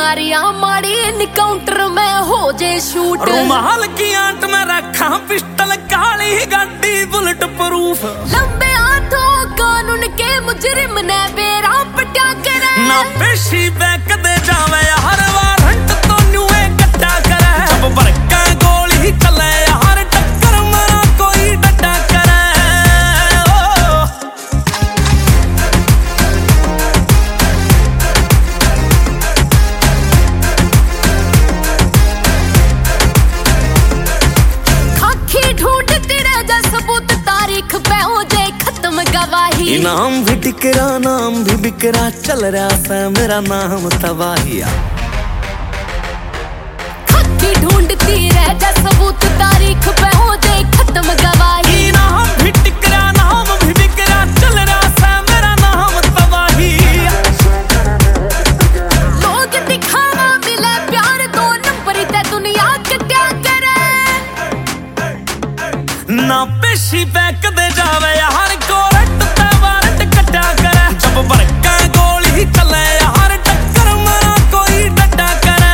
यारियां माड़ी इनकाउंटर में हो जे शूट। रुमाल की आंट में रखा पिस्टल, काली गाड़ी बुलेट प्रूफ। लंबे हाथों कानून के मुजरिम ने बेरा पटा करे। ना पेशी बैक दे जावे हर वारंट तो न्यूए कट्टा करे। जब बरका गोली चले यार टक्कर मरा कोई डटा करे। तारीख पे हो जाए खत्म गवाही। इनाम भी टिकरा नाम भी बिकरा, चल रहा सा मेरा नाम तबाहिया। खाकी ढूंढती रह जा सबूत, तारीख पे हो जाए खत्म गवाही। इनाम भी टिकरा नाम भी बिकरा, चल रहा सा मेरा नाम तबाहिया। लोग दिखावा मिले प्यार दो नंबर ते दुनिया कट्या करे। ना पेशी बैक दे जावे यार कोरट ते वारंट कट्टा करे। जब बरका गोली चले यार टक्कर मरा कोई डटा करे।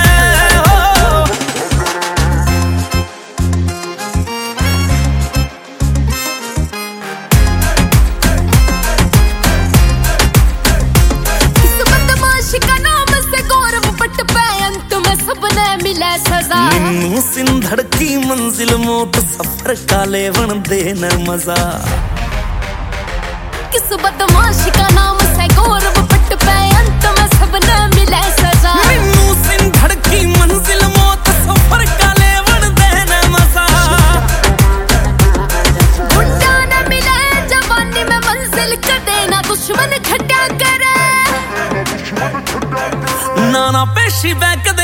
इस बदमाश का नाम से गौरव पट पे अंत में सबने मिले सजा। निन्नू सिंधड़ की मंजिल मौत सफर काले वन देना मजा। किस बदमाश का नाम से गौरव पट पे अंत में सबने मिले सजा। निन्नू सिंधड़ की मंजिल मौत सफर काले वन देना मजा। गुंडा न मिले जवानी में मंजिल कर देना दुश्मन खड्डा करे। ना पेशी बैक